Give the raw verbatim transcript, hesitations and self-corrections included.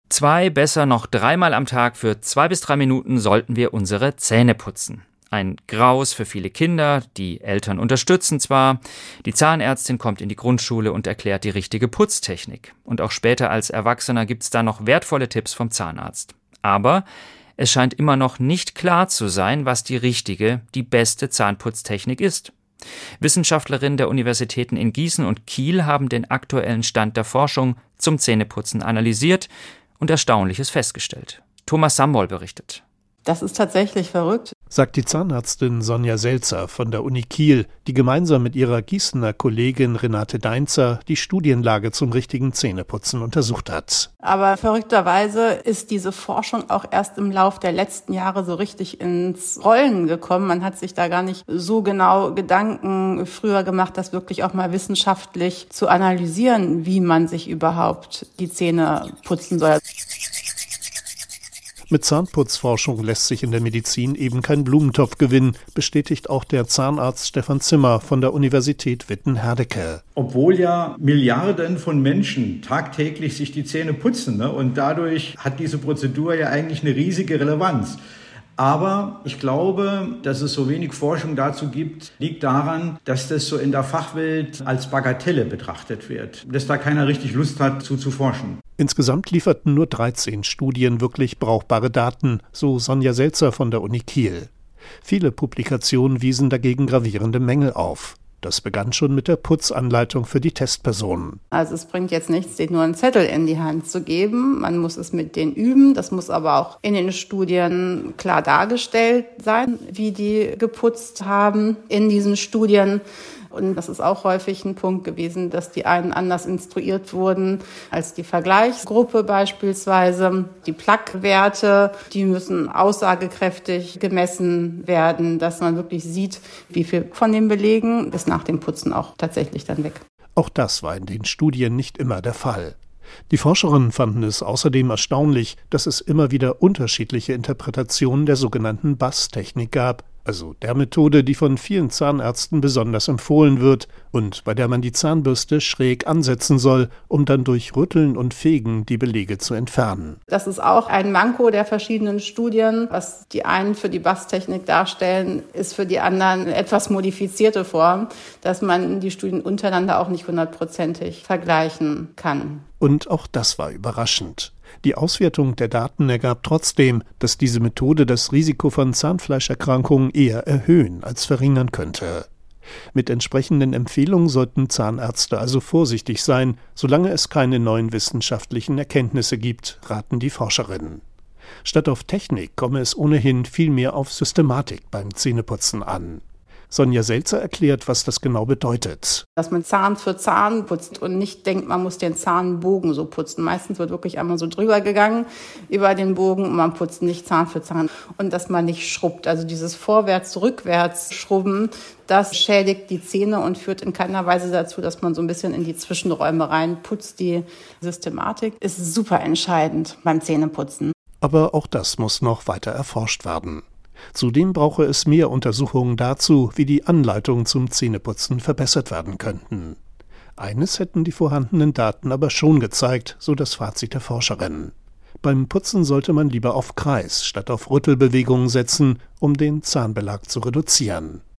Zwei, besser noch dreimal am Tag für zwei bis drei Minuten sollten wir unsere Zähne putzen. Ein Graus für viele Kinder, die Eltern unterstützen zwar, die Zahnärztin kommt in die Grundschule und erklärt die richtige Putztechnik. Und auch später als Erwachsener gibt es da noch wertvolle Tipps vom Zahnarzt. Aber es scheint immer noch nicht klar zu sein, was die richtige, die beste Zahnputztechnik ist. Wissenschaftlerinnen der Universitäten in Gießen und Kiel haben den aktuellen Stand der Forschung zum Zähneputzen analysiert und Erstaunliches festgestellt. Thomas Sambol berichtet. Das ist tatsächlich verrückt, sagt die Zahnärztin Sonja Selzer von der Uni Kiel, die gemeinsam mit ihrer Gießener Kollegin Renate Deinzer die Studienlage zum richtigen Zähneputzen untersucht hat. Aber verrückterweise ist diese Forschung auch erst im Lauf der letzten Jahre so richtig ins Rollen gekommen. Man hat sich da gar nicht so genau Gedanken früher gemacht, das wirklich auch mal wissenschaftlich zu analysieren, wie man sich überhaupt die Zähne putzen soll. Mit Zahnputzforschung lässt sich in der Medizin eben kein Blumentopf gewinnen, bestätigt auch der Zahnarzt Stefan Zimmer von der Universität Witten-Herdecke. Obwohl ja Milliarden von Menschen tagtäglich sich die Zähne putzen, ne? Und dadurch hat diese Prozedur ja eigentlich eine riesige Relevanz. Aber ich glaube, dass es so wenig Forschung dazu gibt, liegt daran, dass das so in der Fachwelt als Bagatelle betrachtet wird, dass da keiner richtig Lust hat, zu zu forschen. Insgesamt lieferten nur dreizehn Studien wirklich brauchbare Daten, so Sonja Selzer von der Uni Kiel. Viele Publikationen wiesen dagegen gravierende Mängel auf. Das begann schon mit der Putzanleitung für die Testpersonen. Also es bringt jetzt nichts, denen nur einen Zettel in die Hand zu geben. Man muss es mit denen üben. Das muss aber auch in den Studien klar dargestellt sein, wie die geputzt haben in diesen Studien. Und das ist auch häufig ein Punkt gewesen, dass die einen anders instruiert wurden als die Vergleichsgruppe beispielsweise. Die Plaque-Werte, die müssen aussagekräftig gemessen werden, dass man wirklich sieht, wie viel von den Belegen ist nach dem Putzen auch tatsächlich dann weg. Auch das war in den Studien nicht immer der Fall. Die Forscherinnen fanden es außerdem erstaunlich, dass es immer wieder unterschiedliche Interpretationen der sogenannten B A S-Technik gab, also der Methode, die von vielen Zahnärzten besonders empfohlen wird und bei der man die Zahnbürste schräg ansetzen soll, um dann durch Rütteln und Fegen die Belege zu entfernen. Das ist auch ein Manko der verschiedenen Studien. Was die einen für die B A S-Technik darstellen, ist für die anderen eine etwas modifizierte Form, dass man die Studien untereinander auch nicht hundertprozentig vergleichen kann. Und auch das war überraschend. Die Auswertung der Daten ergab trotzdem, dass diese Methode das Risiko von Zahnfleischerkrankungen eher erhöhen als verringern könnte. Mit entsprechenden Empfehlungen sollten Zahnärzte also vorsichtig sein, solange es keine neuen wissenschaftlichen Erkenntnisse gibt, raten die Forscherinnen. Statt auf Technik komme es ohnehin viel mehr auf Systematik beim Zähneputzen an. Sonja Selzer erklärt, was das genau bedeutet. Dass man Zahn für Zahn putzt und nicht denkt, man muss den Zahnbogen so putzen. Meistens wird wirklich einmal so drüber gegangen über den Bogen und man putzt nicht Zahn für Zahn. Und dass man nicht schrubbt. Also dieses Vorwärts-Rückwärts-Schrubben, das schädigt die Zähne und führt in keiner Weise dazu, dass man so ein bisschen in die Zwischenräume reinputzt. Die Systematik ist super entscheidend beim Zähneputzen. Aber auch das muss noch weiter erforscht werden. Zudem brauche es mehr Untersuchungen dazu, wie die Anleitungen zum Zähneputzen verbessert werden könnten. Eines hätten die vorhandenen Daten aber schon gezeigt, so das Fazit der Forscherinnen. Beim Putzen sollte man lieber auf Kreis statt auf Rüttelbewegungen setzen, um den Zahnbelag zu reduzieren.